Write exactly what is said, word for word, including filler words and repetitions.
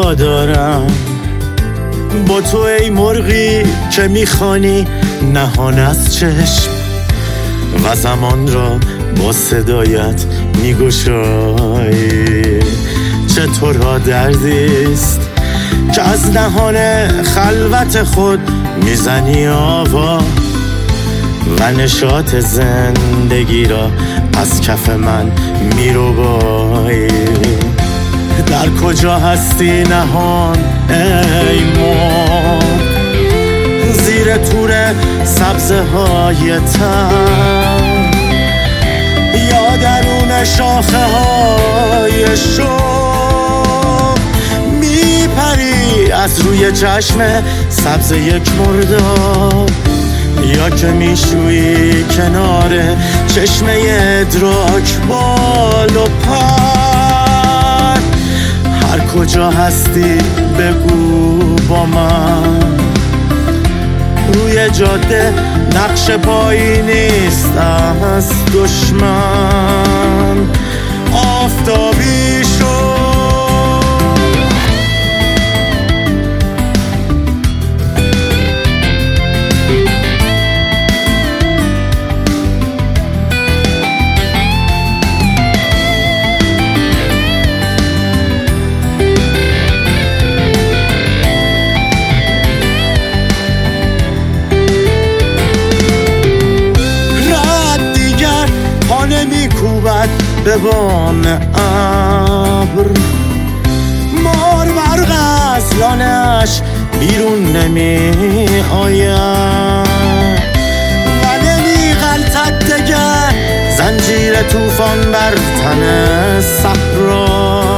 وفادارم با تو ای مرغی که میخوانی نهان از چشم و زمان را با صدایت میگشایی. چه تو را دردیست که از نهان خلوت خود میزنی آوا و نشاط زندگی را از کف من میروبایی. در کجا هستی نهان ای مرغ زیر تور سبزه های تر یا درون شاخه های شوق میپری از روی چشم سبز یک مرداب یا که میشویی کنار چشمه ادراک بال و پر. هر کجا هستی بگو با من روی جاده نقش پایی نیست از دشمن آفتابی شد. میکوبد به بام ابر مار برق از لانش بیرون نمی آید و نمی غلطد دگر زنجیر توفان بر تن صحرا.